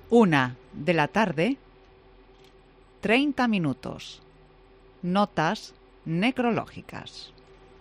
1:00 p.m, 30 minutos. Notas necrológicas.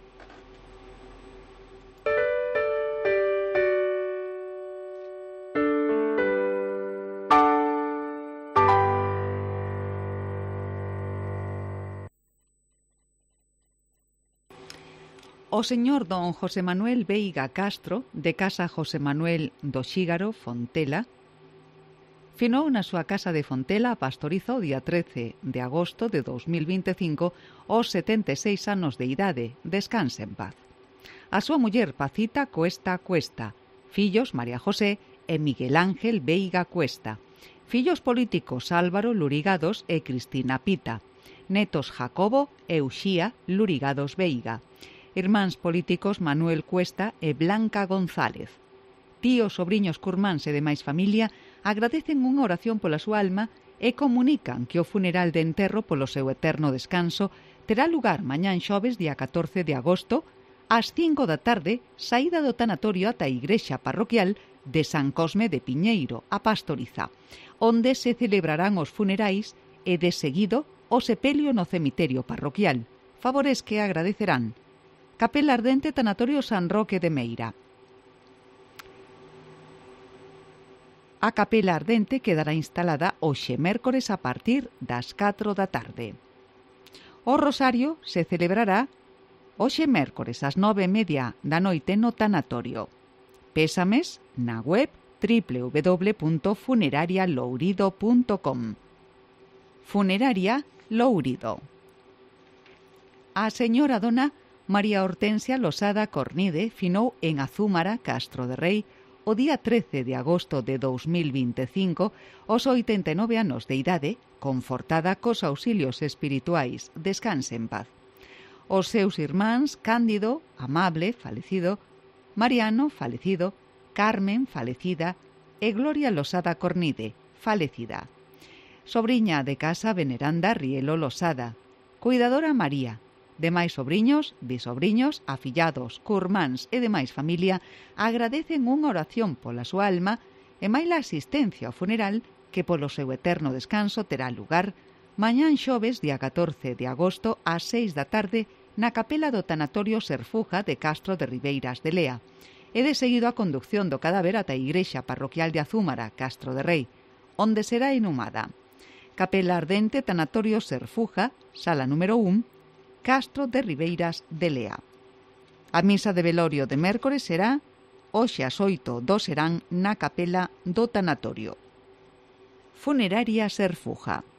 O señor don José Manuel Veiga Castro, de casa José Manuel do Xígaro, Fontela, finou na súa casa de Fontela a Pastoriza o día 13 de agosto de 2025 aos 76 anos de idade. Descanse en paz. A súa muller Pacita Cuesta Cuesta, fillos María José e Miguel Ángel Veiga Cuesta, fillos políticos Álvaro Lurigados e Cristina Pita, netos Jacobo e Uxía Lurigados Veiga, irmáns políticos Manuel Cuesta e Blanca González. Tíos, sobriños, curmáns e demais familia agradecen unha oración pola súa alma e comunican que o funeral de enterro polo seu eterno descanso terá lugar mañán xoves día 14 de agosto ás 5 da tarde, saída do tanatorio ata a igrexa parroquial de San Cosme de Piñeiro, a Pastoriza, onde se celebrarán os funerais e de seguido o sepelio no cemiterio parroquial, favores que agradecerán. Capela Ardente, Tanatorio San Roque de Meira. A Capela Ardente quedará instalada hoxe mércores a partir das 4 da tarde. O Rosario se celebrará hoxe mércores ás 9:30 da noite no tanatorio. Pésames na web www.funerarialourido.com. Funeraria Lourido. A señora dona María Hortensia Losada Cornide finou en Azúmara, Castro de Rei, o día 13 de agosto de 2025, aos 89 anos de idade, confortada cos auxilios espirituais. Descanse en paz. Os seus irmáns Cándido, Amable, falecido, Mariano, falecido, Carmen, falecida, e Gloria Losada Cornide, falecida. Sobriña de casa veneranda Rielo Losada, cuidadora María. Demais sobriños, bisobriños, afillados, curmáns e demais familia agradecen unha oración pola súa alma e maila asistencia ao funeral que polo seu eterno descanso terá lugar mañán xoves día 14 de agosto ás 6 da tarde na capela do tanatorio Serfuja de Castro de Ribeiras de Lea e de seguido a conducción do cadáver ata a igrexa parroquial de Azúmara, Castro de Rei, onde será inhumada. Capela Ardente, Tanatorio Serfuja, sala número 1, Castro de Ribeiras de Lea. A misa de velorio de mércores será hoxe ás 8 do serán na capela do tanatorio. Funeraria Serfuja.